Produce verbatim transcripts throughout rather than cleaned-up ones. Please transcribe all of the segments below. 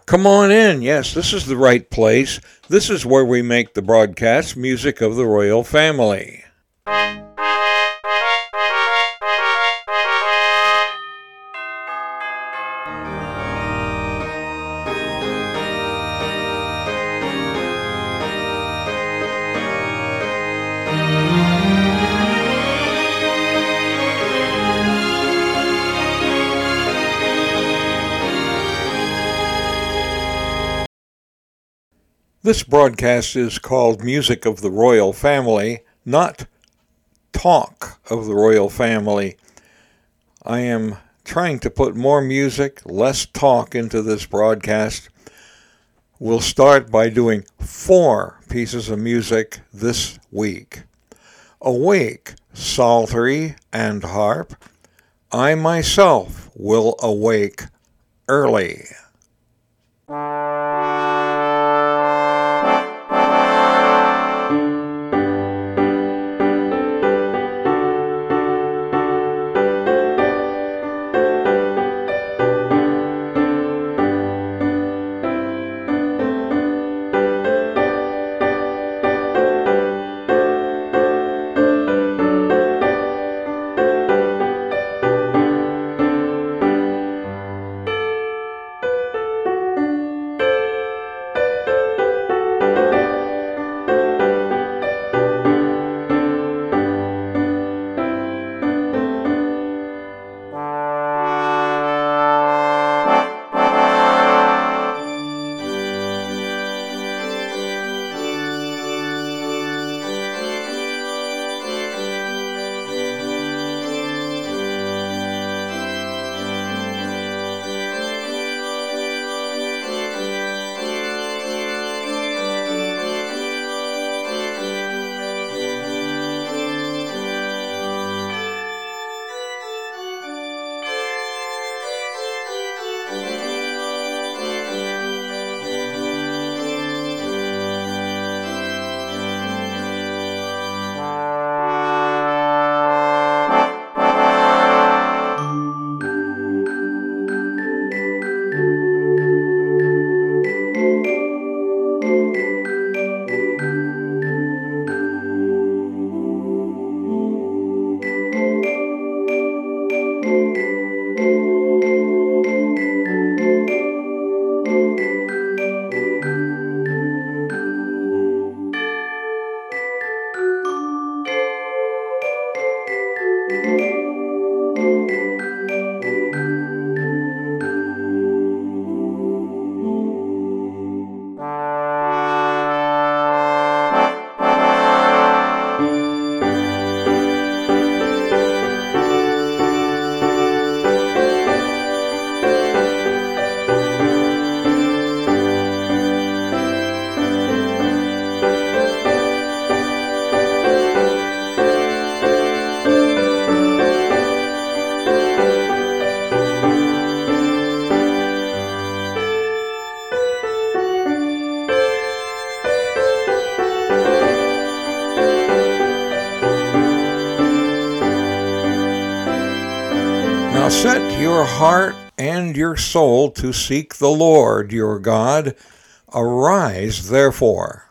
Come on in. Yes, this is the right place. This is where we make the broadcast music of the royal family. This broadcast is called Music of the Royal Family, not Talk of the Royal Family. I am trying to put more music, less talk into this broadcast. We'll start by doing four pieces of music this week. Awake, psaltery and harp. I myself will awake early. Now set your heart and your soul to seek the Lord your God. Arise, therefore.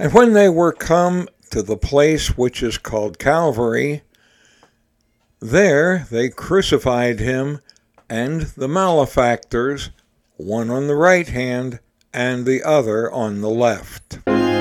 And when they were come to the place which is called Calvary, there they crucified him and the malefactors, one on the right hand and the other on the left.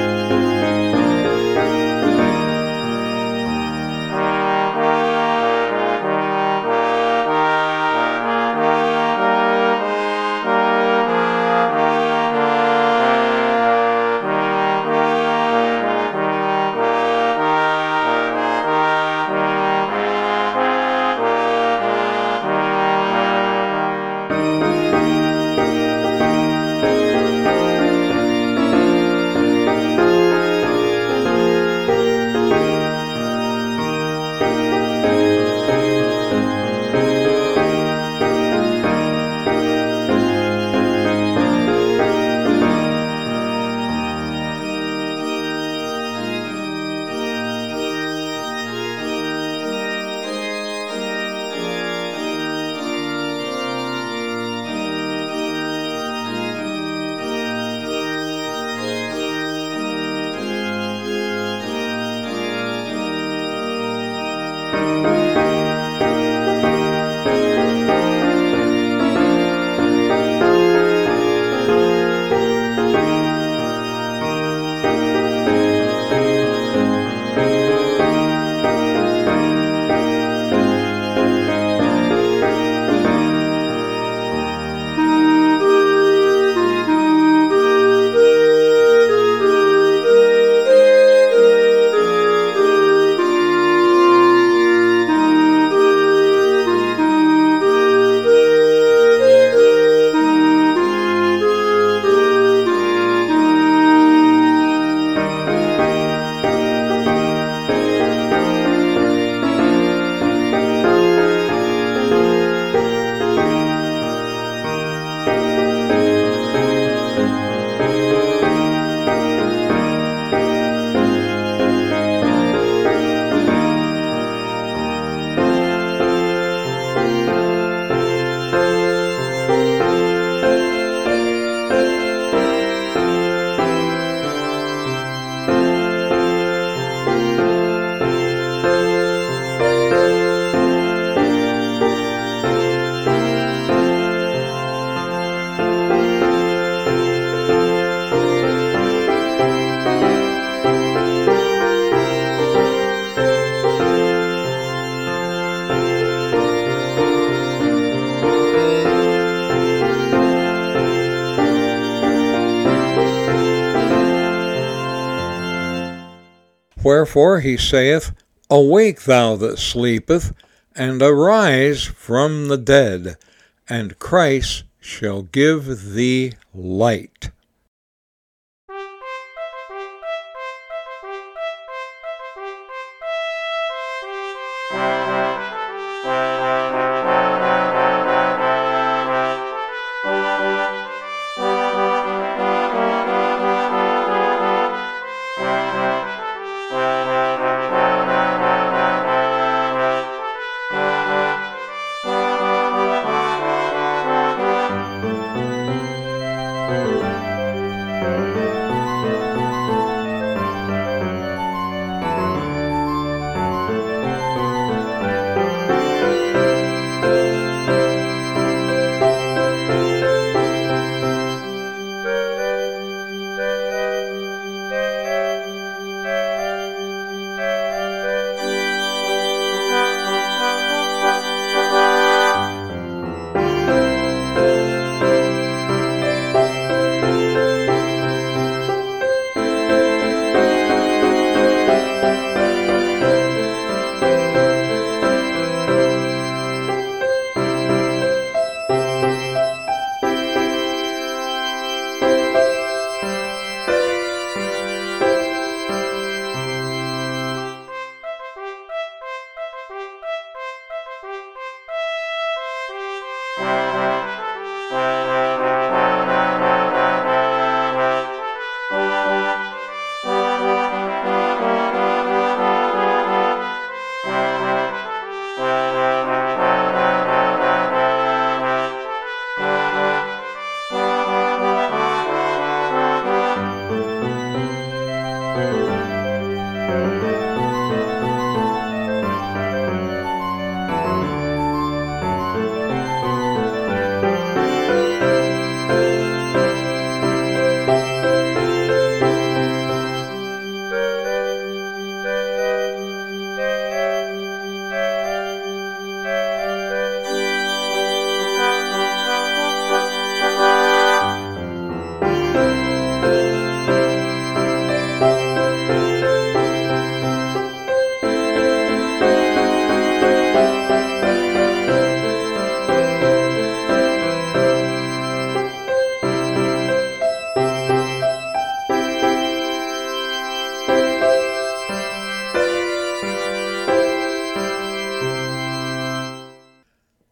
Wherefore he saith, Awake, thou that sleepeth, and arise from the dead, and Christ shall give thee light.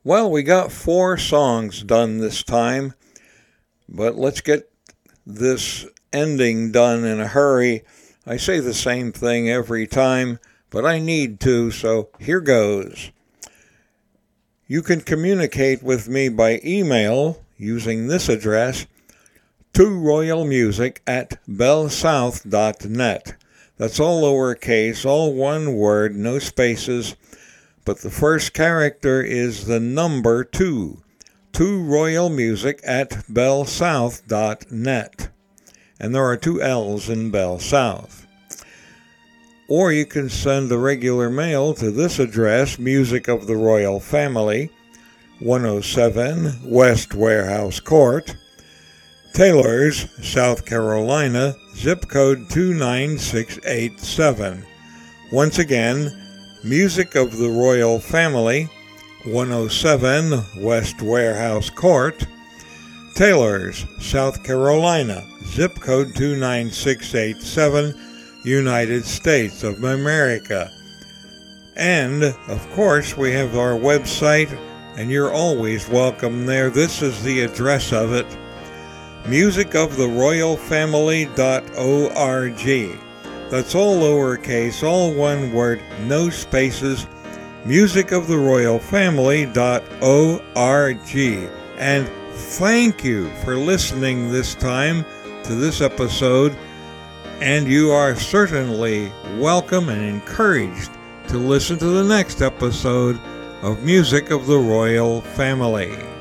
Well, we got four songs done this time, but let's get this ending done in a hurry. I say the same thing every time, but I need to, so here goes. You can communicate with me by email using this address, two royal music at bell south dot net. That's all lowercase, all one word, no spaces, but the first character is the number two. two royal music at bell south dot net. And there are two L's in Bell South. Or you can send the regular mail to this address, Music of the Royal Family, one oh seven West Warehouse Court, Taylors, South Carolina, zip code two nine six eight seven. Once again, Music of the Royal Family, one oh seven West Warehouse Court, Taylors, South Carolina, zip code two nine six eight seven, United States of America. And, of course, we have our website, and you're always welcome there. This is the address of it, music of the royal family dot org. That's all lowercase, all one word, no spaces, music of the royal family dot org. And thank you for listening this time to this episode, and you are certainly welcome and encouraged to listen to the next episode of Music of the Royal Family.